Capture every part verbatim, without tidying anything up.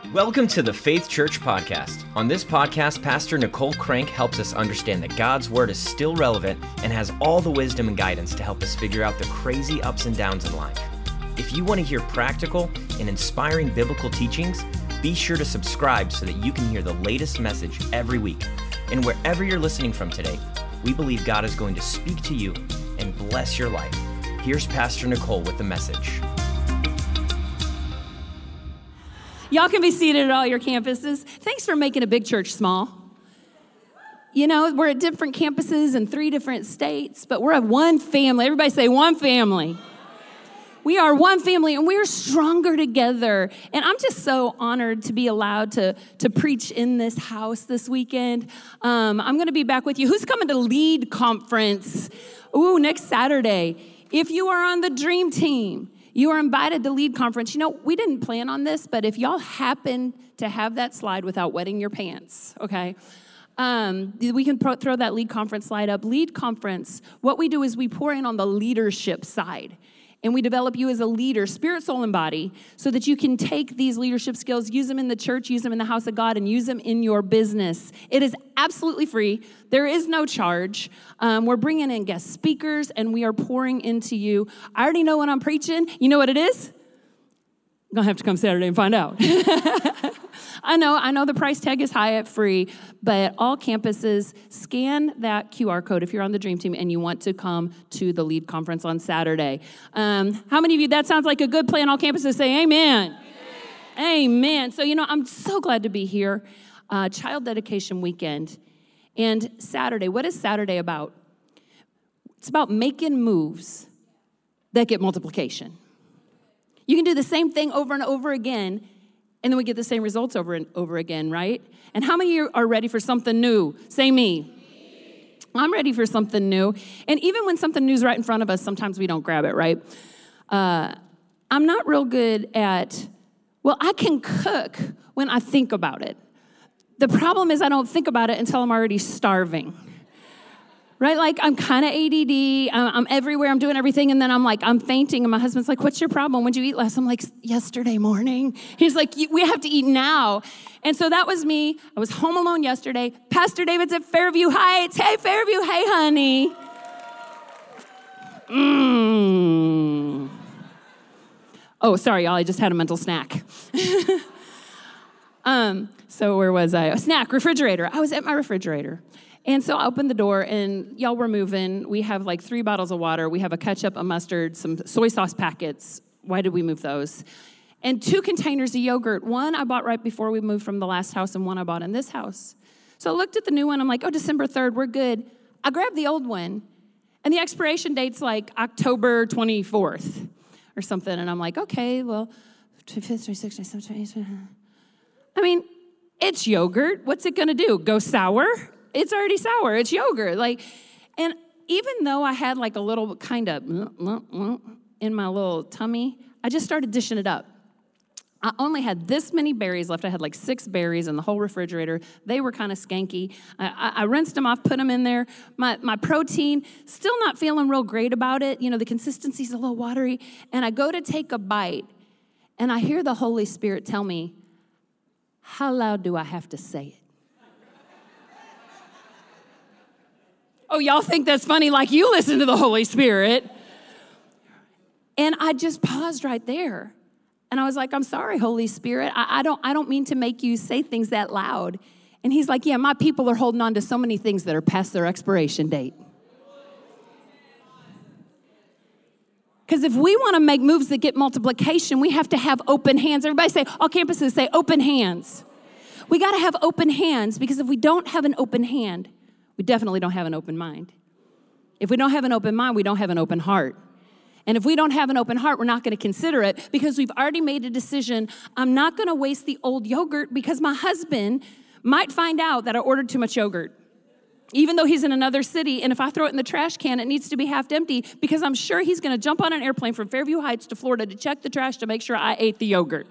Welcome to the Faith Church Podcast. On this podcast, Pastor Nicole Crank helps us understand that God's Word is still relevant and has all the wisdom and guidance to help us figure out the crazy ups and downs in life. If you want to hear practical and inspiring biblical teachings, be sure to subscribe so that you can hear the latest message every week. And wherever you're listening from today, we believe God is going to speak to you and bless your life. Here's Pastor Nicole with the message. Y'all can be seated at all your campuses. Thanks for making a big church small. You know, we're at different campuses in three different states, but we're at one family. Everybody say one family. We are one family, and we're stronger together. And I'm just so honored to be allowed to, to preach in this house this weekend. Um, I'm going to be back with you. Who's coming to Lead Conference? Ooh, next Saturday. If you are on the Dream Team, you are invited to Lead Conference. You know, we didn't plan on this, but if y'all happen to have that slide without wetting your pants, okay, um, we can pro- throw that Lead Conference slide up. Lead Conference, what we do is we pour in on the leadership side. And we develop you as a leader, spirit, soul, and body, so that you can take these leadership skills, use them in the church, use them in the house of God, and use them in your business. It is absolutely free. There is no charge. Um, we're bringing in guest speakers, and we are pouring into you. I already know when I'm preaching. You know what it is? I'm going to have to come Saturday and find out. I know, I know the price tag is high at free, but all campuses, scan that Q R code if you're on the Dream Team and you want to come to the Lead Conference on Saturday. Um, how many of you, that sounds like a good plan? All campuses say amen. Amen. Amen. So, you know, I'm so glad to be here. Uh, Child Dedication Weekend. And Saturday, what is Saturday about? It's about making moves that get multiplication. You can do the same thing over and over again, and then we get the same results over and over again, right? And how many of you are ready for something new? Say me. I'm ready for something new. And even when something new is right in front of us, sometimes we don't grab it, right? Uh, I'm not real good at, well, I can cook when I think about it. The problem is I don't think about it until I'm already starving. Right? Like, I'm kind of A D D, I'm everywhere, I'm doing everything, and then I'm like, I'm fainting, and my husband's like, what's your problem? When'd you eat last? I'm like, yesterday morning. He's like, we have to eat now. And so that was me. I was home alone yesterday. Pastor David's at Fairview Heights. Hey, Fairview, hey, honey. Mmm. Oh, sorry, y'all, I just had a mental snack. um. So where was I? A snack, refrigerator. I was at my refrigerator. And so I opened the door, and y'all were moving. We have like three bottles of water. We have a ketchup, a mustard, some soy sauce packets. Why did we move those? And two containers of yogurt. One I bought right before we moved from the last house, and one I bought in this house. So I looked at the new one. I'm like, oh, December third, we're good. I grabbed the old one, and the expiration date's like October twenty-fourth or something. And I'm like, okay, well, twenty-fifth, twenty-sixth, twenty-seventh, twenty-eighth. I mean, it's yogurt. What's it going to do? Go sour? It's already sour. It's yogurt. Like, and even though I had like a little kind of in my little tummy, I just started dishing it up. I only had this many berries left. I had like six berries in the whole refrigerator. They were kind of skanky. I, I, I rinsed them off, put them in there. My, my protein, still not feeling real great about it. You know, the consistency's a little watery. And I go to take a bite, and I hear the Holy Spirit tell me, how loud do I have to say it? Oh, y'all think that's funny, like you listen to the Holy Spirit. And I just paused right there. And I was like, I'm sorry, Holy Spirit. I, I don't I don't mean to make you say things that loud. And he's like, yeah, my people are holding on to so many things that are past their expiration date. Because if we want to make moves that get multiplication, we have to have open hands. Everybody say, all campuses say open hands. We got to have open hands, because if we don't have an open hand, we definitely don't have an open mind. If we don't have an open mind, we don't have an open heart. And if we don't have an open heart, we're not going to consider it, because we've already made a decision. I'm not going to waste the old yogurt, because my husband might find out that I ordered too much yogurt, even though he's in another city. And if I throw it in the trash can, it needs to be half empty, because I'm sure he's going to jump on an airplane from Fairview Heights to Florida to check the trash to make sure I ate the yogurt.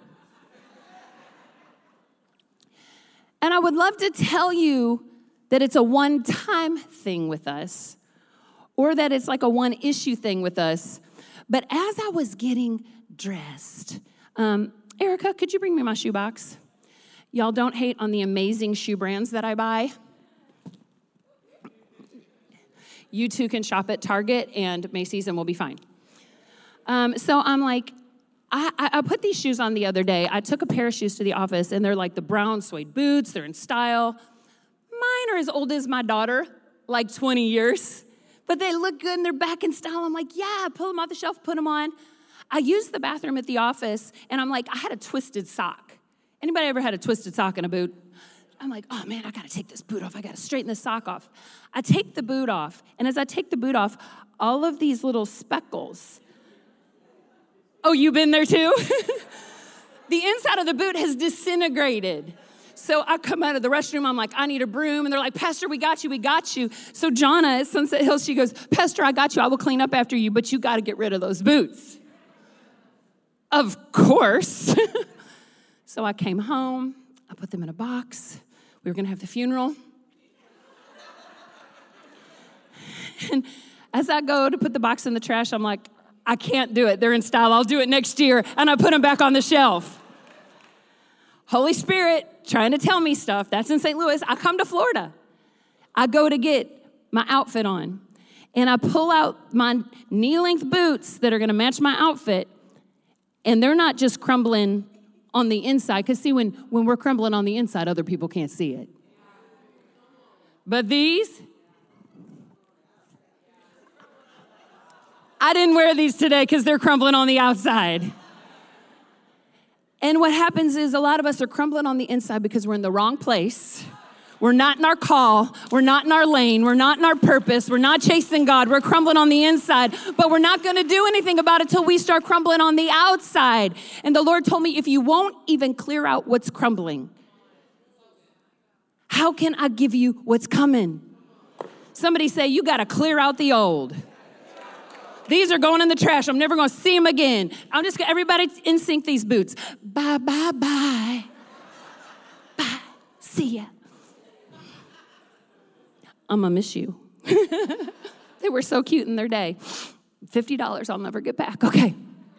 And I would love to tell you that it's a one-time thing with us, or that it's like a one-issue thing with us. But as I was getting dressed, um, Erica, could you bring me my shoebox? Y'all don't hate on the amazing shoe brands that I buy. You too can shop at Target and Macy's and we'll be fine. Um, so I'm like, I, I put these shoes on the other day. I took a pair of shoes to the office, and they're like the brown suede boots. They're in style. Mine are as old as my daughter, like twenty years. But they look good, and they're back in style. I'm like, yeah, pull them off the shelf, put them on. I used the bathroom at the office, and I'm like, I had a twisted sock. Anybody ever had a twisted sock in a boot? I'm like, oh, man, I got to take this boot off. I got to straighten this sock off. I take the boot off, and as I take the boot off, all of these little speckles. Oh, you been there too? The inside of the boot has disintegrated. So I come out of the restroom, I'm like, I need a broom. And they're like, Pastor, we got you, we got you. So Jonna at Sunset Hills, she goes, Pastor, I got you. I will clean up after you, but you got to get rid of those boots. Of course. So I came home. I put them in a box. We were going to have the funeral. And as I go to put the box in the trash, I'm like, I can't do it. They're in style. I'll do it next year. And I put them back on the shelf. Holy Spirit trying to tell me stuff. That's in Saint Louis. I come to Florida. I go to get my outfit on. And I pull out my knee-length boots that are going to match my outfit. And they're not just crumbling on the inside. Because see, when, when we're crumbling on the inside, other people can't see it. But these... I didn't wear these today because they're crumbling on the outside. And what happens is a lot of us are crumbling on the inside because we're in the wrong place. We're not in our call. We're not in our lane. We're not in our purpose. We're not chasing God. We're crumbling on the inside, but we're not going to do anything about it till we start crumbling on the outside. And the Lord told me, if you won't even clear out what's crumbling, how can I give you what's coming? Somebody say, you got to clear out the old. These are going in the trash. I'm never going to see them again. I'm just going to, everybody in sync these boots. Bye, bye, bye. Bye. See ya. I'm going to miss you. They were so cute in their day. fifty dollars I'll never get back. Okay.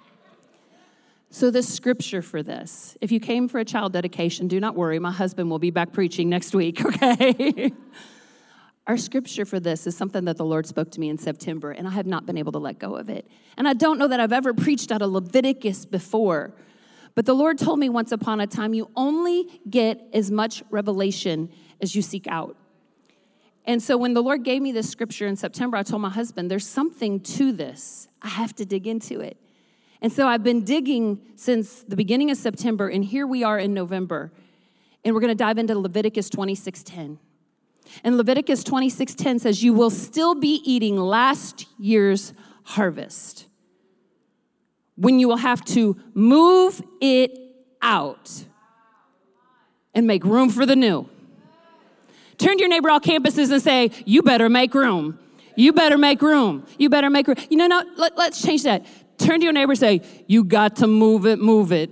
So the scripture for this, if you came for a child dedication, do not worry. My husband will be back preaching next week, okay? Our scripture for this is something that the Lord spoke to me in September, and I have not been able to let go of it. And I don't know that I've ever preached out of Leviticus before, but the Lord told me once upon a time, you only get as much revelation as you seek out. And so when the Lord gave me this scripture in September, I told my husband, there's something to this. I have to dig into it. And so I've been digging since the beginning of September, and here we are in November, and we're going to dive into Leviticus twenty-six ten. And Leviticus twenty-six ten says, you will still be eating last year's harvest when you will have to move it out and make room for the new. Turn to your neighbor all campuses and say, you better make room. You better make room. You better make room. You know, no, let, let's change that. Turn to your neighbor and say, you got to move it, move it.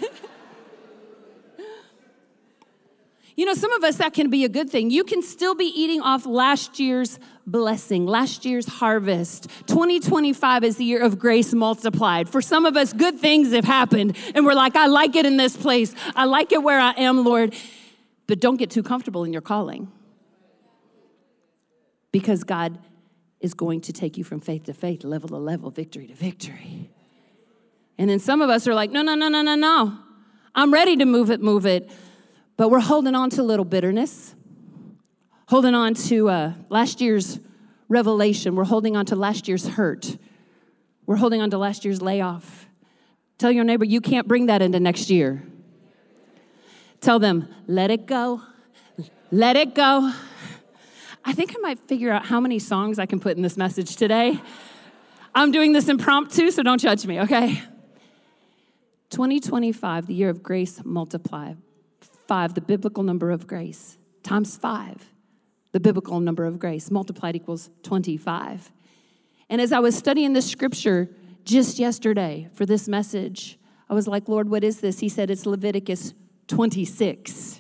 You know, some of us, that can be a good thing. You can still be eating off last year's blessing, last year's harvest. twenty twenty-five is the year of grace multiplied. For some of us, good things have happened, and we're like, I like it in this place. I like it where I am, Lord. But don't get too comfortable in your calling, because God is going to take you from faith to faith, level to level, victory to victory. And then some of us are like, no, no, no, no, no, no. I'm ready to move it, move it. But we're holding on to a little bitterness, holding on to uh, last year's revelation. We're holding on to last year's hurt. We're holding on to last year's layoff. Tell your neighbor, you can't bring that into next year. Tell them, let it go. Let it go. I think I might figure out how many songs I can put in this message today. I'm doing this impromptu, so don't judge me, okay? twenty twenty-five, the year of grace multiplied. Five, the biblical number of grace, times five, the biblical number of grace, multiplied equals twenty-five. And as I was studying this scripture just yesterday for this message, I was like, Lord, what is this? He said, it's Leviticus twenty-six.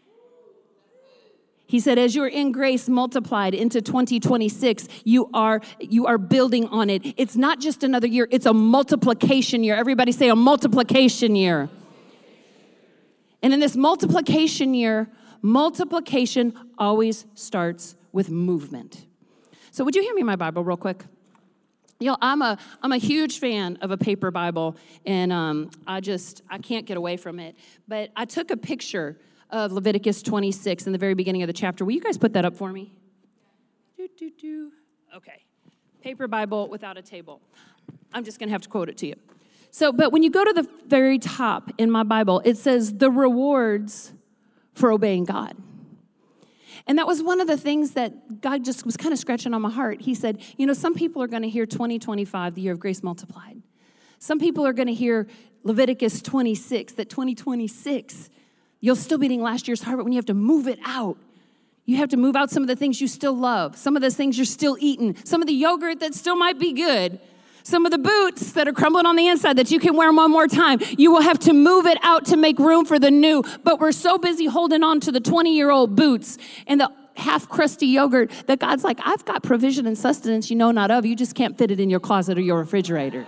He said, as you're in grace multiplied into twenty twenty-six, you are, you are building on it. It's not just another year, it's a multiplication year. Everybody say a multiplication year. And in this multiplication year, multiplication always starts with movement. So would you hand me my Bible real quick? You know, I'm a I'm a huge fan of a paper Bible, and um, I just, I can't get away from it. But I took a picture of Leviticus twenty-six in the very beginning of the chapter. Will you guys put that up for me? Do, do, do. Okay. Paper Bible without a table. I'm just going to have to quote it to you. So, but when you go to the very top in my Bible, it says the rewards for obeying God. And that was one of the things that God just was kind of scratching on my heart. He said, you know, some people are going to hear twenty twenty-five, the year of grace multiplied. Some people are going to hear Leviticus twenty-six, that twenty twenty-six, you'll still be eating last year's harvest when you have to move it out. You have to move out some of the things you still love, some of those things you're still eating, some of the yogurt that still might be good, some of the boots that are crumbling on the inside that you can wear one more time. You will have to move it out to make room for the new. But we're so busy holding on to the twenty-year-old boots and the half-crusty yogurt that God's like, I've got provision and sustenance you know not of. You just can't fit it in your closet or your refrigerator.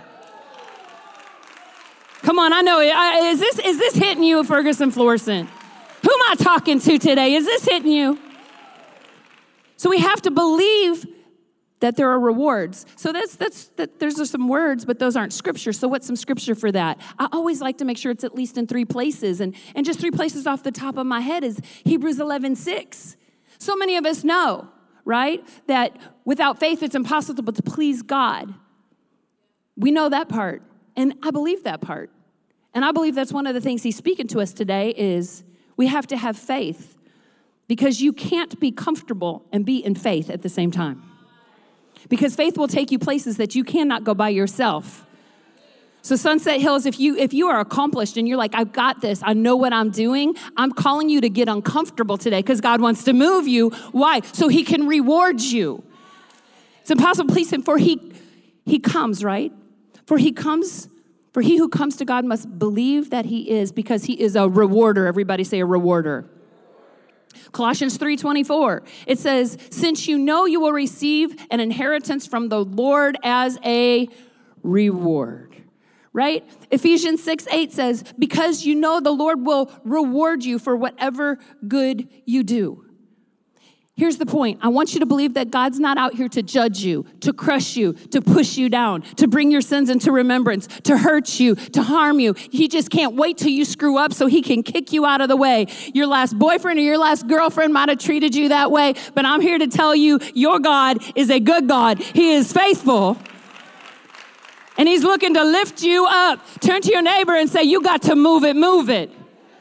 Come on, I know. Is this, is this hitting you, Ferguson Florissant? Who am I talking to today? Is this hitting you? So we have to believe that there are rewards. So that's that's that. There's some words, but those aren't scripture. So what's some scripture for that? I always like to make sure it's at least in three places, and and just three places off the top of my head is Hebrews eleven six. So many of us know, right, that without faith it's impossible to please God. We know that part, and I believe that part, and I believe that's one of the things He's speaking to us today is we have to have faith. Because you can't be comfortable and be in faith at the same time. Because faith will take you places that you cannot go by yourself. So Sunset Hills, if you if you are accomplished and you're like, I've got this, I know what I'm doing, I'm calling you to get uncomfortable today because God wants to move you. Why? So He can reward you. It's impossible to please Him, for He He comes, right? For He comes, for he who comes to God must believe that He is, because He is a rewarder. Everybody say a rewarder. Colossians three twenty-four, it says, since you know you will receive an inheritance from the Lord as a reward, right? Ephesians six eight says, because you know the Lord will reward you for whatever good you do. Here's the point. I want you to believe that God's not out here to judge you, to crush you, to push you down, to bring your sins into remembrance, to hurt you, to harm you. He just can't wait till you screw up so He can kick you out of the way. Your last boyfriend or your last girlfriend might have treated you that way, but I'm here to tell you your God is a good God. He is faithful. And He's looking to lift you up. Turn to your neighbor and say, you got to move it, move it.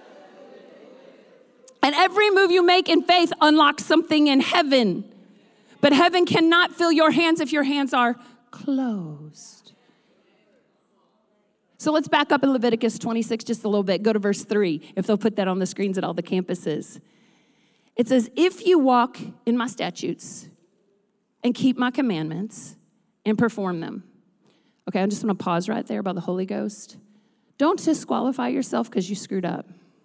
And every move you make in faith unlocks something in heaven. But heaven cannot fill your hands if your hands are closed. So let's back up in Leviticus twenty-six just a little bit. Go to verse three, if they'll put that on the screens at all the campuses. It says, if you walk in my statutes and keep my commandments and perform them. Okay, I'm just going to pause right there about the Holy Ghost. Don't disqualify yourself because you screwed up.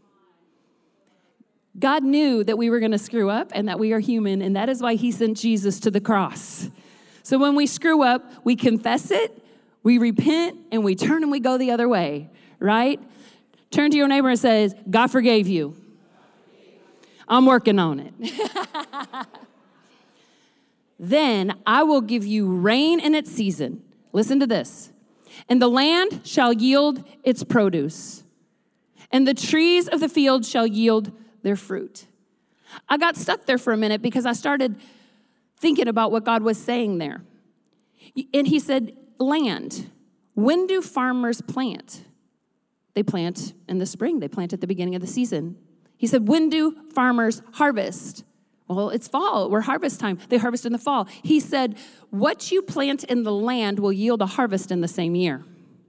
God knew that we were going to screw up and that we are human, and that is why He sent Jesus to the cross. So when we screw up, we confess it, we repent, and we turn and we go the other way, right? Turn to your neighbor and say, God forgave you. I'm working on it. Then I will give you rain in its season. Listen to this. And the land shall yield its produce, and the trees of the field shall yield their fruit. I got stuck there for a minute because I started thinking about what God was saying there. And He said, land. When do farmers plant? They plant in the spring. They plant at the beginning of the season. He said, when do farmers harvest? Well, it's fall. We're harvest time. They harvest in the fall. He said, what you plant in the land will yield a harvest in the same year.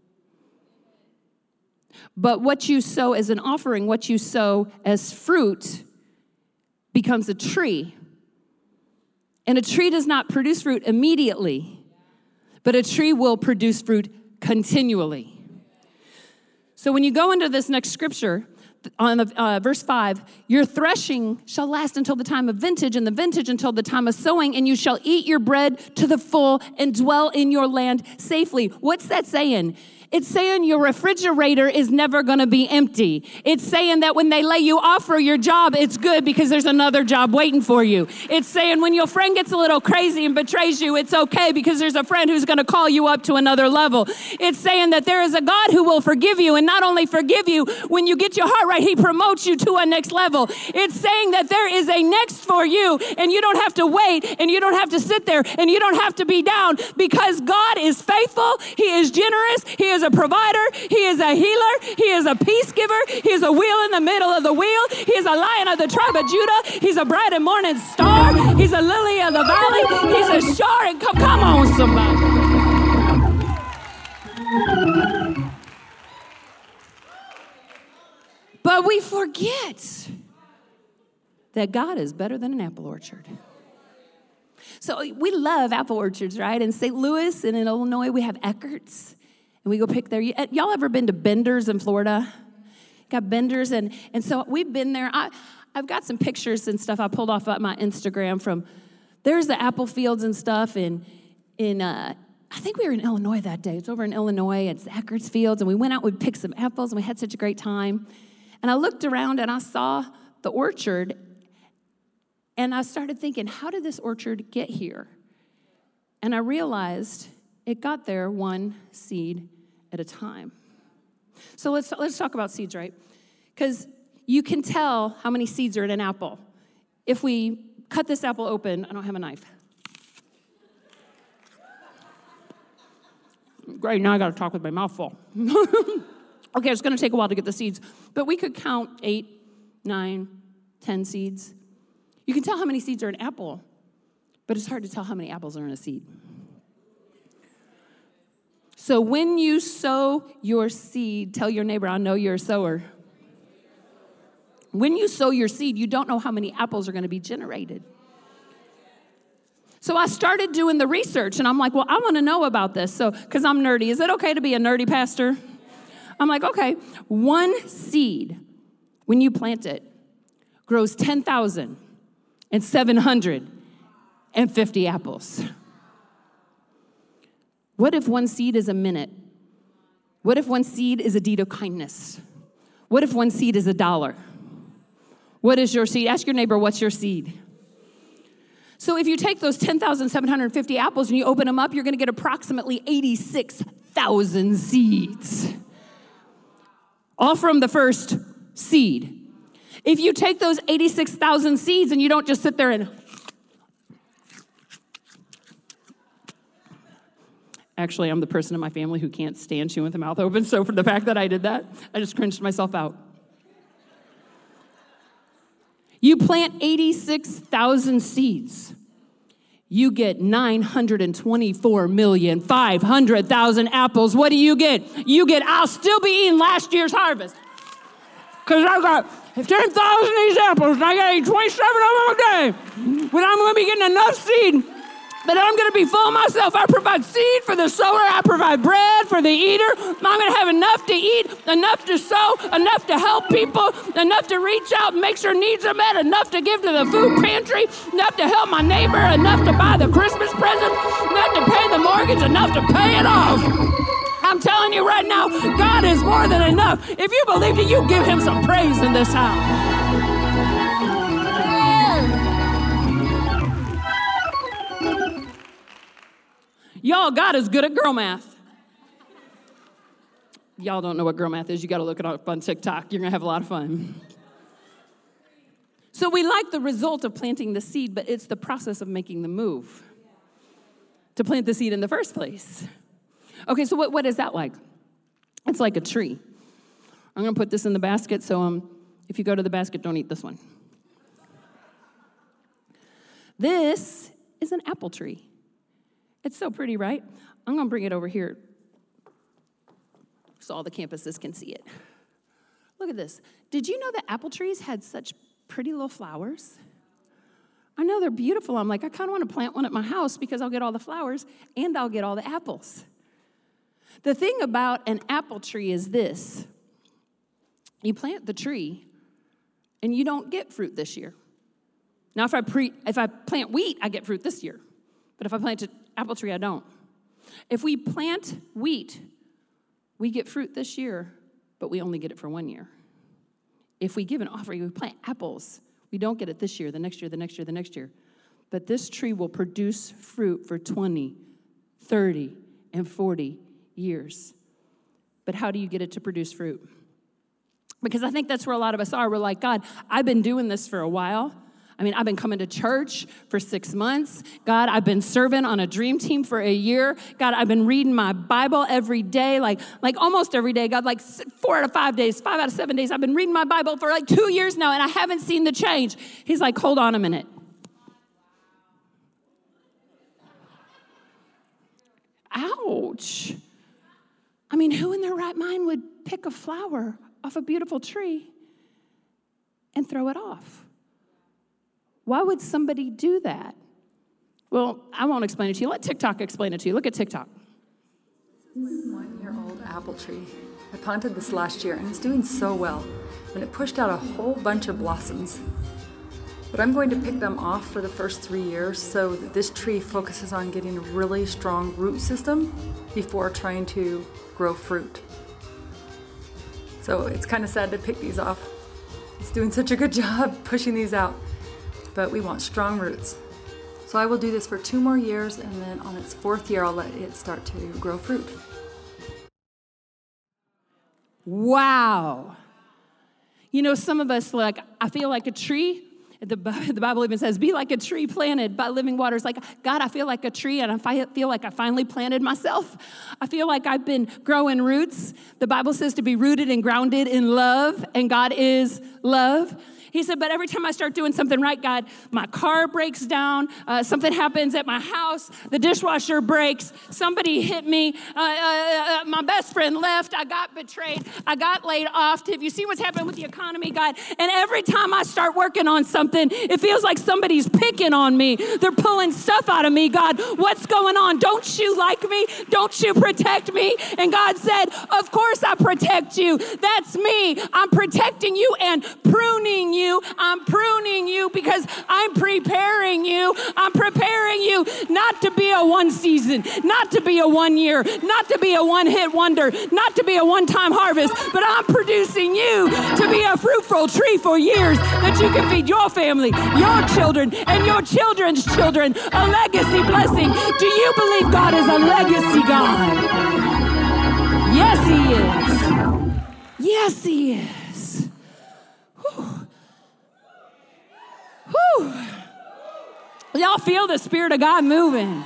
But what you sow as an offering, what you sow as fruit, becomes a tree. And a tree does not produce fruit immediately, but a tree will produce fruit continually. So when you go into this next scripture, on the, uh, verse five, your threshing shall last until the time of vintage, and the vintage until the time of sowing, and you shall eat your bread to the full and dwell in your land safely. What's that saying? It's saying your refrigerator is never going to be empty. It's saying that when they lay you off for your job, it's good because there's another job waiting for you. It's saying when your friend gets a little crazy and betrays you, it's okay because there's a friend who's going to call you up to another level. It's saying that there is a God who will forgive you, and not only forgive you, when you get your heart right, he promotes you to a next level. It's saying that there is a next for you, and you don't have to wait, and you don't have to sit there, and you don't have to be down, because God is faithful, he is generous, he is a provider, he is a healer, he is a peace giver, he is a wheel in the middle of the wheel, he is a lion of the tribe of Judah, he's a bright and morning star, he's a lily of the valley, he's a star, and come, come on somebody. But we forget that God is better than an apple orchard. So we love apple orchards, right? In Saint Louis and in Illinois, we have Eckert's, and we go pick there. Y'all ever been to Bender's in Florida? Got Bender's, and, and so we've been there. I, I've got some pictures and stuff I pulled off of my Instagram from, there's the apple fields and stuff in, in uh, I think we were in Illinois that day. It's over in Illinois. It's the Eckert's fields, and we went out, we picked some apples, and we had such a great time. And I looked around, and I saw the orchard, and I started thinking, how did this orchard get here? And I realized it got there one seed at a time. So let's let's talk about seeds, right? Because you can tell how many seeds are in an apple. If we cut this apple open, I don't have a knife. Great, now I got to talk with my mouth full. Okay, it's going to take a while to get the seeds, but we could count eight, nine, ten seeds. You can tell how many seeds are in an apple, but it's hard to tell how many apples are in a seed. So when you sow your seed, tell your neighbor, I know you're a sower. When you sow your seed, you don't know how many apples are going to be generated. So I started doing the research, and I'm like, well, I want to know about this. So, because I'm nerdy. Is it okay to be a nerdy pastor? I'm like, okay, one seed, when you plant it, grows ten thousand seven hundred fifty apples. What if one seed is a minute? What if one seed is a deed of kindness? What if one seed is a dollar? What is your seed? Ask your neighbor, what's your seed? So if you take those ten thousand seven hundred fifty apples and you open them up, you're going to get approximately eighty-six thousand seeds. All from the first seed. If you take those eighty-six thousand seeds and you don't just sit there and... Actually, I'm the person in my family who can't stand chewing with the mouth open, so for the fact that I did that, I just cringed myself out. You plant eighty-six thousand seeds. You get nine hundred twenty-four million five hundred thousand apples. What do you get? You get, I'll still be eating last year's harvest. Because I got ten thousand of these apples, and I got to eat twenty-seven of them a day. But I'm going to be getting enough seed that I'm going to be full of myself. I provide seed for the sower. I provide bread for the eater. I'm going to have enough to eat, enough to sow, enough to help people, enough to reach out and make sure needs are met, enough to give to the food pantry, enough to help my neighbor, enough to buy the Christmas presents, enough to pay the mortgage, enough to pay it off. I'm telling you right now, God is more than enough. If you believe it, you give him some praise in this house. Y'all, God is good at girl math. Y'all don't know what girl math is. You got to look it up on TikTok. You're going to have a lot of fun. So we like the result of planting the seed, but it's the process of making the move to plant the seed in the first place. Okay, so what, what is that like? It's like a tree. I'm going to put this in the basket, so um, if you go to the basket, don't eat this one. This is an apple tree. It's so pretty, right? I'm going to bring it over here so all the campuses can see it. Look at this. Did you know that apple trees had such pretty little flowers? I know they're beautiful. I'm like, I kind of want to plant one at my house because I'll get all the flowers and I'll get all the apples. The thing about an apple tree is this. You plant the tree and you don't get fruit this year. Now, if I pre, if I plant wheat, I get fruit this year. But if I plant an apple tree, I don't. If we plant wheat, We get fruit this year, but we only get it for one year. If we give an offering, we plant apples, we don't get it this year, the next year, the next year, the next year. But this tree will produce fruit for twenty, thirty, and forty years. But how do you get it to produce fruit? Because I think that's where a lot of us are. We're like, God, I've been doing this for a while. I mean, I've been coming to church for six months. God, I've been serving on a dream team for a year. God, I've been reading my Bible every day, like, like almost every day. God, like four out of five days, five out of seven days. I've been reading my Bible for like two years now, and I haven't seen the change. He's like, hold on a minute. Ouch. I mean, who in their right mind would pick a flower off a beautiful tree and throw it off? Why would somebody do that? Well, I won't explain it to you. Let TikTok explain it to you. Look at TikTok. This is my one-year-old apple tree. I planted this last year, and it's doing so well. And it pushed out a whole bunch of blossoms. But I'm going to pick them off for the first three years so that this tree focuses on getting a really strong root system before trying to grow fruit. So it's kind of sad to pick these off. It's doing such a good job pushing these out. But we want strong roots. So I will do this for two more years, and then on its fourth year, I'll let it start to grow fruit. Wow. You know, some of us, like, I feel like a tree. The, the Bible even says, be like a tree planted by living waters. Like, God, I feel like a tree, and I feel like I finally planted myself. I feel like I've been growing roots. The Bible says to be rooted and grounded in love, and God is love. He said, but every time I start doing something right, God, my car breaks down, uh, something happens at my house, the dishwasher breaks, somebody hit me, uh, uh, uh, my best friend left, I got betrayed, I got laid off. Have you seen what's happening with the economy, God? And every time I start working on something, it feels like somebody's picking on me. They're pulling stuff out of me. God, what's going on? Don't you like me? Don't you protect me? And God said, of course I protect you. That's me. I'm protecting you and pruning you. I'm pruning you because I'm preparing you. I'm preparing you not to be a one season, not to be a one year, not to be a one hit wonder, not to be a one time harvest, but I'm producing you to be a fruitful tree for years that you can feed your family, your children, and your children's children. A legacy blessing. Do you believe God is a legacy God? Yes, He is. Yes, He is. Whew. Whew. Y'all feel the Spirit of God moving.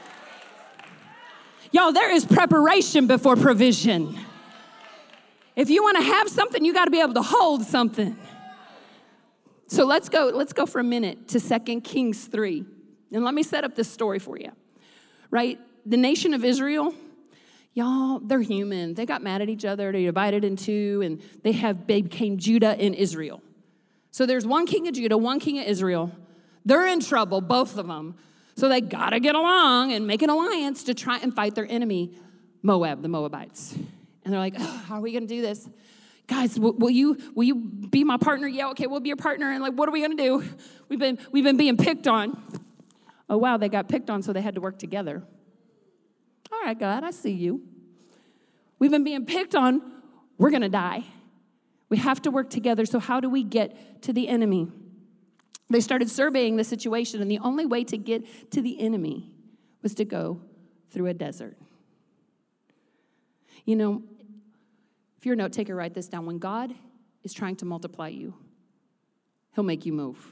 Y'all, there is preparation before provision. If you want to have something, you got to be able to hold something. So let's go, let's go for a minute to Second Kings three. And let me set up this story for you. Right? The nation of Israel, y'all, they're human. They got mad at each other. They divided in two, and they have they became Judah and Israel. So there's one king of Judah, one king of Israel. They're in trouble, both of them. So they got to get along and make an alliance to try and fight their enemy, Moab, the Moabites. And they're like, oh, how are we going to do this? Guys, will, will you will you be my partner? Yeah, okay, we'll be your partner. And like, what are we going to do? We've been we've been being picked on. Oh, wow, they got picked on, so they had to work together. All right, God, I see you. We've been being picked on. We're going to die. We have to work together, so how do we get to the enemy? They started surveying the situation, and the only way to get to the enemy was to go through a desert. You know, if you're a note taker, write this down. When God is trying to multiply you, He'll make you move.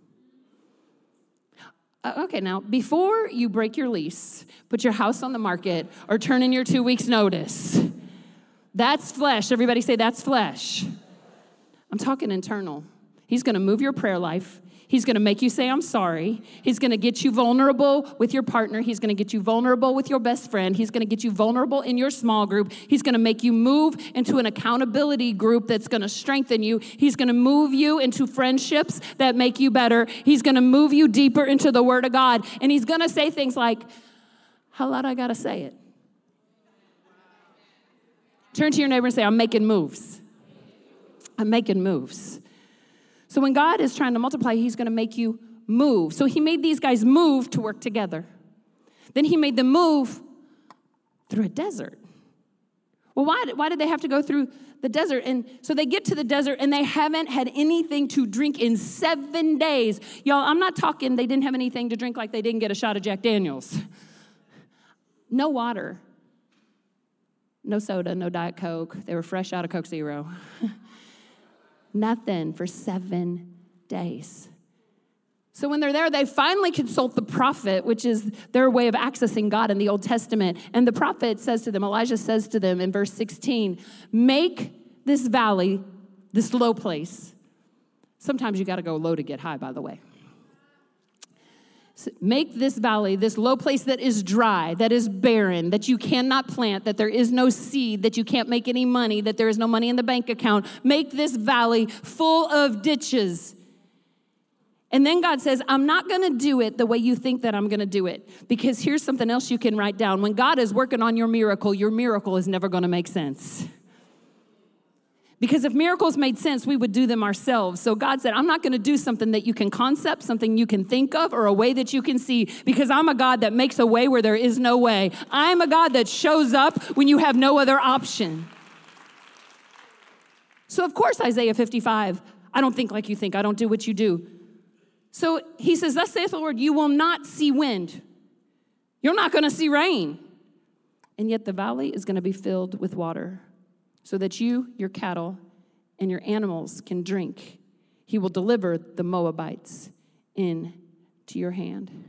Uh, okay, now, before you break your lease, put your house on the market, or turn in your two weeks' notice, that's flesh. Everybody say, that's flesh. I'm talking internal. He's going to move your prayer life. He's going to make you say, I'm sorry. He's going to get you vulnerable with your partner. He's going to get you vulnerable with your best friend. He's going to get you vulnerable in your small group. He's going to make you move into an accountability group that's going to strengthen you. He's going to move you into friendships that make you better. He's going to move you deeper into the Word of God. And He's going to say things like, how loud I got to say it? Turn to your neighbor and say, I'm making moves. I'm making moves. So when God is trying to multiply, He's going to make you move. So He made these guys move to work together. Then He made them move through a desert. Well, why, why did they have to go through the desert? And so they get to the desert and they haven't had anything to drink in seven days. Y'all, I'm not talking they didn't have anything to drink like they didn't get a shot of Jack Daniels. No water. No soda, no Diet Coke. They were fresh out of Coke Zero. Nothing for seven days. So when they're there, they finally consult the prophet, which is their way of accessing God in the Old Testament. And the prophet says to them, Elijah says to them in verse sixteen, make this valley, this low place. Sometimes you got to go low to get high, by the way. So make this valley, this low place that is dry, that is barren, that you cannot plant, that there is no seed, that you can't make any money, that there is no money in the bank account. Make this valley full of ditches. And then God says, I'm not going to do it the way you think that I'm going to do it. Because here's something else you can write down. When God is working on your miracle, your miracle is never going to make sense. Because if miracles made sense, we would do them ourselves. So God said, I'm not going to do something that you can concept, something you can think of, or a way that you can see. Because I'm a God that makes a way where there is no way. I'm a God that shows up when you have no other option. So of course, Isaiah fifty-five, I don't think like you think. I don't do what you do. So he says, thus saith the Lord, you will not see wind. You're not going to see rain. And yet the valley is going to be filled with water so that you, your cattle, and your animals can drink. He will deliver the Moabites into your hand.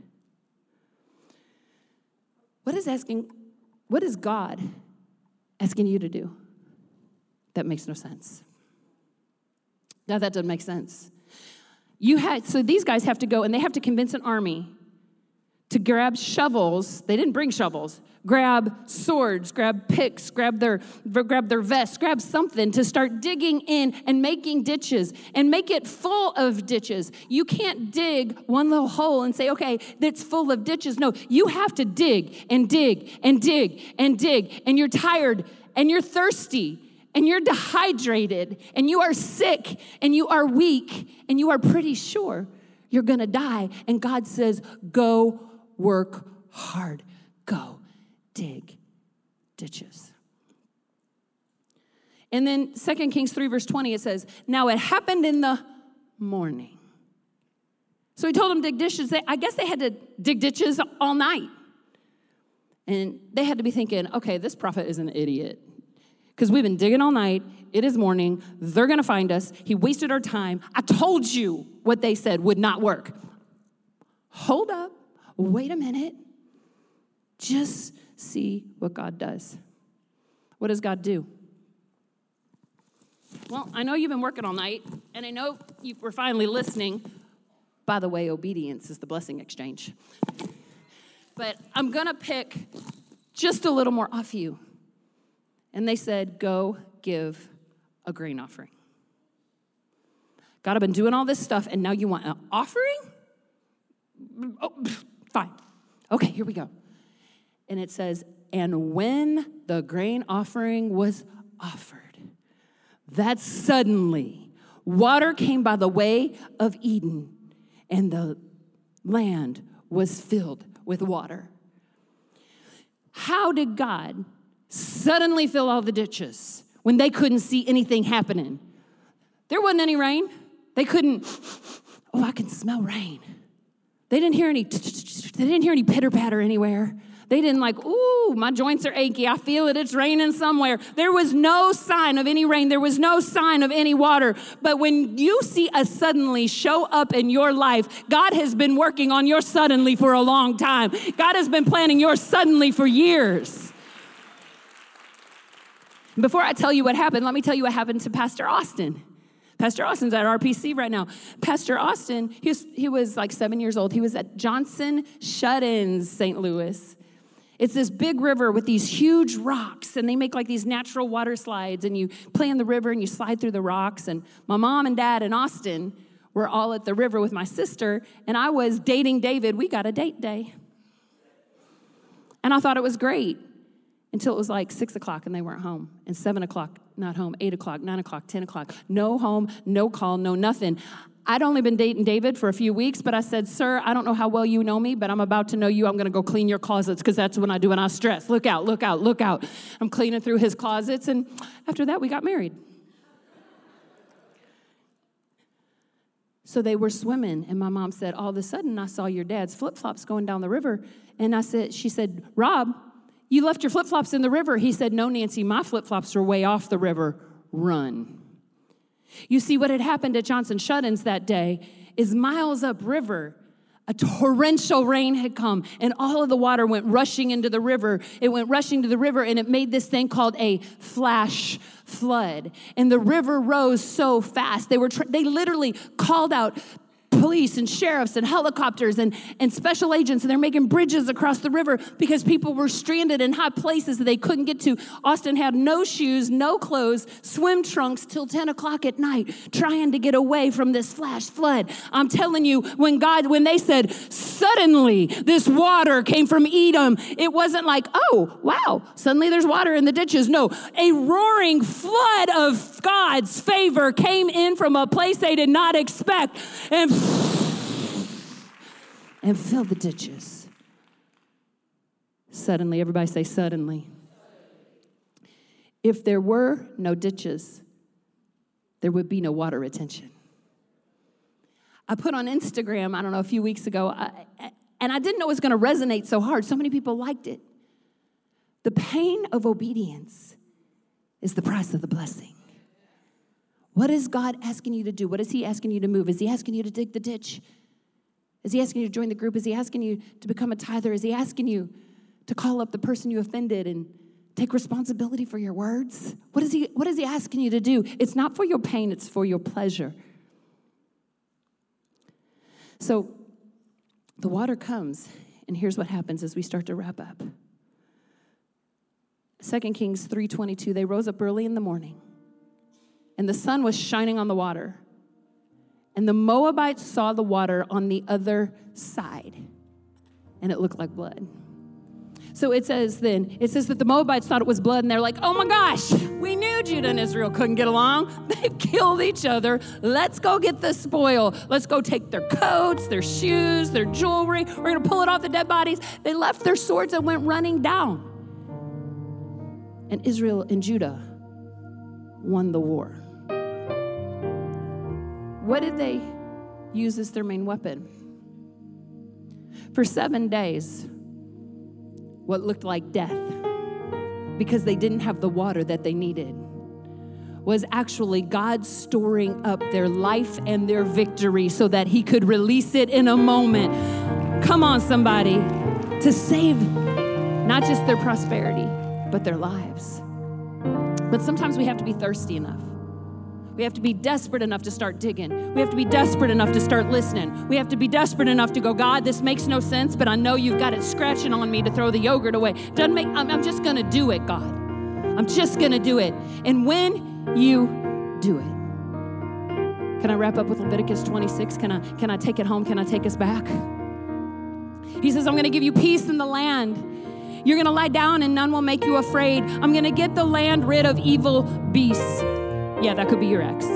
What is asking, what is God asking you to do? That makes no sense. Now that doesn't make sense. You had, so these guys have to go and they have to convince an army to grab shovels. They didn't bring shovels. Grab swords, grab picks, grab their, grab their vests, grab something to start digging in and making ditches and make it full of ditches. You can't dig one little hole and say, okay, that's full of ditches. No, you have to dig and dig and dig and dig. And you're tired and you're thirsty. And you're dehydrated, and you are sick, and you are weak, and you are pretty sure you're going to die. And God says, go work hard. Go dig ditches. And then Second Kings three, verse twenty, it says, now it happened in the morning. So he told them to dig ditches. They, I guess they had to dig ditches all night. And they had to be thinking, okay, this prophet is an idiot. Because we've been digging all night. It is morning. They're going to find us. He wasted our time. I told you what they said would not work. Hold up. Wait a minute. Just see what God does. What does God do? Well, I know you've been working all night, and I know you were finally listening. By the way, obedience is the blessing exchange. But I'm going to pick just a little more off you. And they said, go give a grain offering. God, I've been doing all this stuff, and now you want an offering? Oh, fine. Okay, here we go. And it says, and when the grain offering was offered, that suddenly water came by the way of Eden, and the land was filled with water. How did God suddenly fill all the ditches when they couldn't see anything happening? There wasn't any rain. They couldn't, oh, I can smell rain. They didn't hear any, they didn't hear any pitter patter anywhere. They didn't like, ooh, my joints are achy. I feel it. It's raining somewhere. There was no sign of any rain. There was no sign of any water. But when you see a suddenly show up in your life, God has been working on your suddenly for a long time. God has been planning your suddenly for years. Before I tell you what happened, let me tell you what happened to Pastor Austin. Pastor Austin's at R P C right now. Pastor Austin, he was, he was like seven years old. He was at Johnson Shut-ins, Saint Louis. It's this big river with these huge rocks, and they make like these natural water slides, and you play in the river, and you slide through the rocks. And my mom and dad and Austin were all at the river with my sister, and I was dating David. We got a date day. And I thought it was great. Until it was like six o'clock and they weren't home, and seven o'clock, not home, eight o'clock, nine o'clock, ten o'clock, no home, no call, no nothing. I'd only been dating David for a few weeks, but I said, sir, I don't know how well you know me, but I'm about to know you. I'm going to go clean your closets because that's what I do when I stress. Look out, look out, look out. I'm cleaning through his closets, and after that, we got married. So they were swimming, and my mom said, all of a sudden, I saw your dad's flip-flops going down the river, and I said, she said, Rob, you left your flip-flops in the river. He said, no, Nancy, my flip-flops are way off the river. Run. You see, what had happened at Johnson Shut-ins that day is miles upriver, a torrential rain had come, and all of the water went rushing into the river. It went rushing to the river, and it made this thing called a flash flood. And the river rose so fast. They were tr- they literally called out police and sheriffs and helicopters and, and special agents, and they're making bridges across the river because people were stranded in high places that they couldn't get to. Austin had no shoes, no clothes, swim trunks till ten o'clock at night, trying to get away from this flash flood. I'm telling you, when God, when they said, suddenly this water came from Edom, it wasn't like, oh, wow, suddenly there's water in the ditches. No, a roaring flood of God's favor came in from a place they did not expect, and and fill the ditches. Suddenly, everybody say suddenly. If there were no ditches, there would be no water retention. I put on Instagram, I don't know, a few weeks ago, I, and I didn't know it was going to resonate so hard. So many people liked it. The pain of obedience is the price of the blessing. What is God asking you to do? What is he asking you to move? Is he asking you to dig the ditch? Is he asking you to join the group? Is he asking you to become a tither? Is he asking you to call up the person you offended and take responsibility for your words? What is he, what is he asking you to do? It's not for your pain, it's for your pleasure. So the water comes, and here's what happens as we start to wrap up. Second Kings three twenty-two, they rose up early in the morning, and the sun was shining on the water. And the Moabites saw the water on the other side, and it looked like blood. So it says then, it says that the Moabites thought it was blood, and they're like, oh my gosh, we knew Judah and Israel couldn't get along. They've killed each other. Let's go get the spoil. Let's go take their coats, their shoes, their jewelry. We're going to pull it off the dead bodies. They left their swords and went running down. And Israel and Judah won the war. What did they use as their main weapon? For seven days, what looked like death, because they didn't have the water that they needed, was actually God storing up their life and their victory so that he could release it in a moment. Come on, somebody, to save not just their prosperity, but their lives. But sometimes we have to be thirsty enough. We have to be desperate enough to start digging. We have to be desperate enough to start listening. We have to be desperate enough to go, God, this makes no sense, but I know you've got it scratching on me to throw the yogurt away. Doesn't make, I'm, I'm just gonna do it, God. I'm just gonna do it. And when you do it, can I wrap up with Leviticus twenty-six? Can I, can I take it home? Can I take us back? He says, I'm gonna give you peace in the land. You're gonna lie down and none will make you afraid. I'm gonna get the land rid of evil beasts. Yeah, that could be your ex.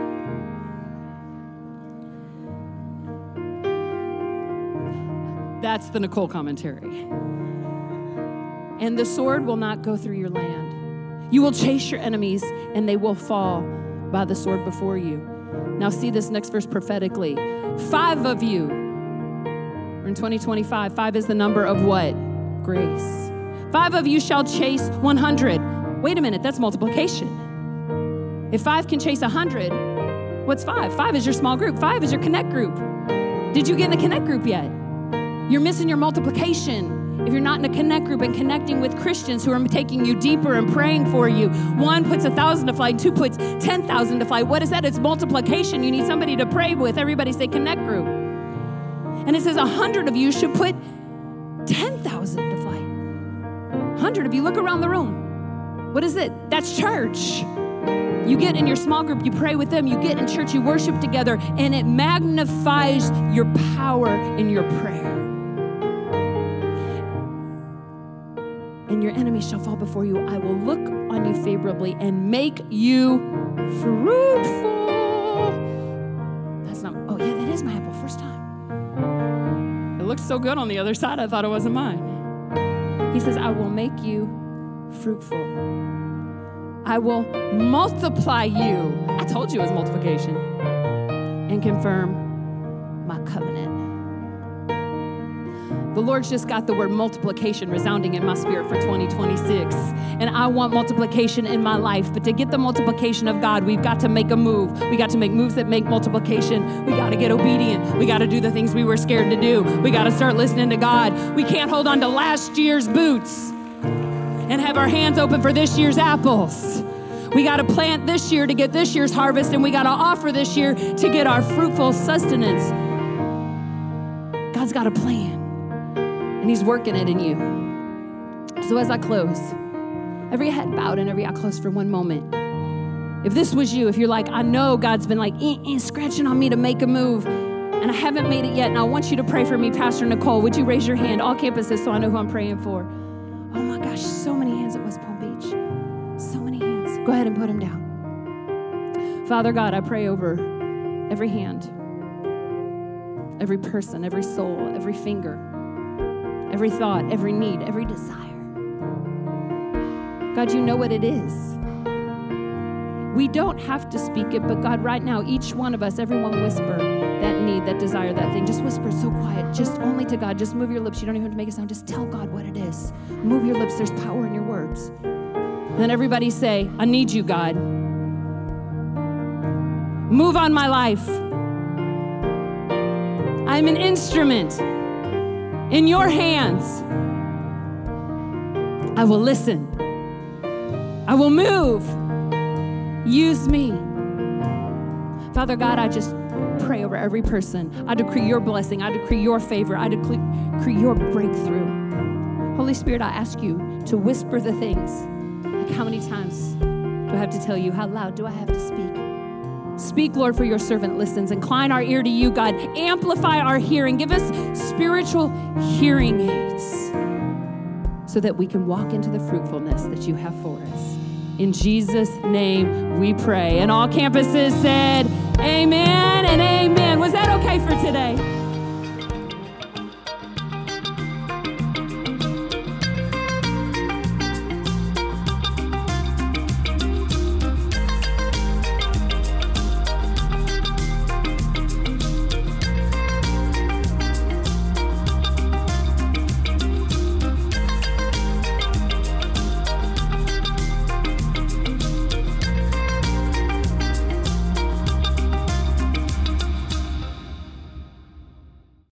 That's the Nicole commentary. And the sword will not go through your land. You will chase your enemies, and they will fall by the sword before you. Now see this next verse prophetically. Five of you, we're in twenty twenty-five, five is the number of what? Grace. Five of you shall chase one hundred. Wait a minute, that's multiplication. If five can chase one hundred, what's five? Five is your small group. Five is your connect group. Did you get in the connect group yet? You're missing your multiplication if you're not in a connect group and connecting with Christians who are taking you deeper and praying for you. One puts a thousand to flight, two puts ten thousand to flight. What is that? It's multiplication. You need somebody to pray with. Everybody say connect group. And it says a hundred of you should put ten thousand to flight. A hundred of you, look around the room. What is it? That's church. You get in your small group, you pray with them, you get in church, you worship together, and it magnifies your power in your prayer. And your enemies shall fall before you. I will look on you favorably and make you fruitful. That's not looks so good on the other side, I thought it wasn't mine. He says, I will make you fruitful. I will multiply you. I told you it was multiplication. And confirm my covenant. The Lord's just got the word multiplication resounding in my spirit for twenty twenty-six. And I want multiplication in my life. But to get the multiplication of God, we've got to make a move. We got to make moves that make multiplication. We got to get obedient. We got to do the things we were scared to do. We got to start listening to God. We can't hold on to last year's boots and have our hands open for this year's apples. We got to plant this year to get this year's harvest, and we got to offer this year to get our fruitful sustenance. God's got a plan. And he's working it in you. So as I close, every head bowed and every eye closed for one moment. If this was you, if you're like, I know God's been like eh, eh, scratching on me to make a move, and I haven't made it yet, and I want you to pray for me, Pastor Nicole, would you raise your hand, all campuses, so I know who I'm praying for? Oh my gosh, so many hands at West Palm Beach. So many hands. Go ahead and put them down. Father God, I pray over every hand, every person, every soul, every finger, every thought, every need, every desire. God, you know what it is. We don't have to speak it, but God, right now, each one of us, everyone whisper that need, that desire, that thing. Just whisper so quiet, just only to God. Just move your lips. You don't even have to make a sound. Just tell God what it is. Move your lips. There's power in your words. And then everybody say, I need you, God. Move on my life. I'm an instrument in your hands. I will listen. I will move. Use me. Father God, I just pray over every person. I decree your blessing. I decree your favor. I decree, decree your breakthrough. Holy Spirit, I ask you to whisper the things. Like, how many times do I have to tell you? How loud do I have to speak? Speak, Lord, for your servant listens. Incline our ear to you, God. Amplify our hearing. Give us spiritual hearing aids so that we can walk into the fruitfulness that you have for us. In Jesus' name we pray. And all campuses said, amen and amen. Was that okay for today?